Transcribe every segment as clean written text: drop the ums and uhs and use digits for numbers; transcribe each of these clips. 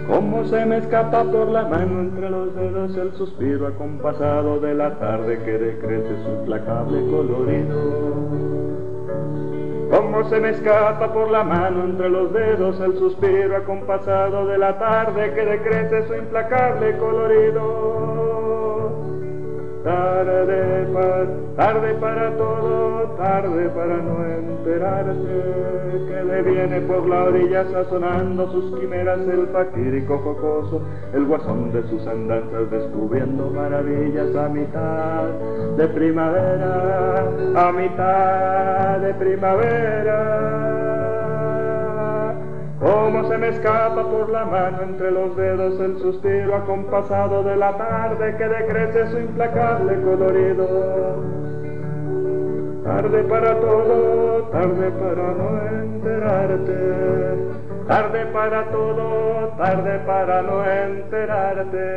Cómo se me escapa por la mano entre los dedos el suspiro acompasado de la tarde que decrece su implacable colorido. Cómo se me escapa por la mano entre los dedos el suspiro acompasado de la tarde que decrece su implacable colorido. Tarde para todo, tarde para no enterarse, que le viene por la orilla sazonando sus quimeras el faquírico jocoso, el guasón de sus andanzas descubriendo maravillas a mitad de primavera, a mitad de primavera. Cómo se me escapa por la mano entre los dedos el suspiro acompasado de la tarde que decrece su implacable colorido. Tarde para todo, tarde para no enterarte. Tarde para todo, tarde para no enterarte.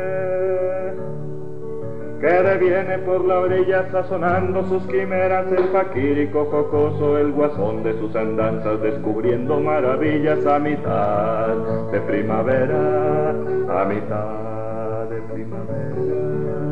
Que deviene por la orilla sazonando sus quimeras el faquírico jocoso, el guasón de sus andanzas descubriendo maravillas a mitad de primavera, a mitad de primavera.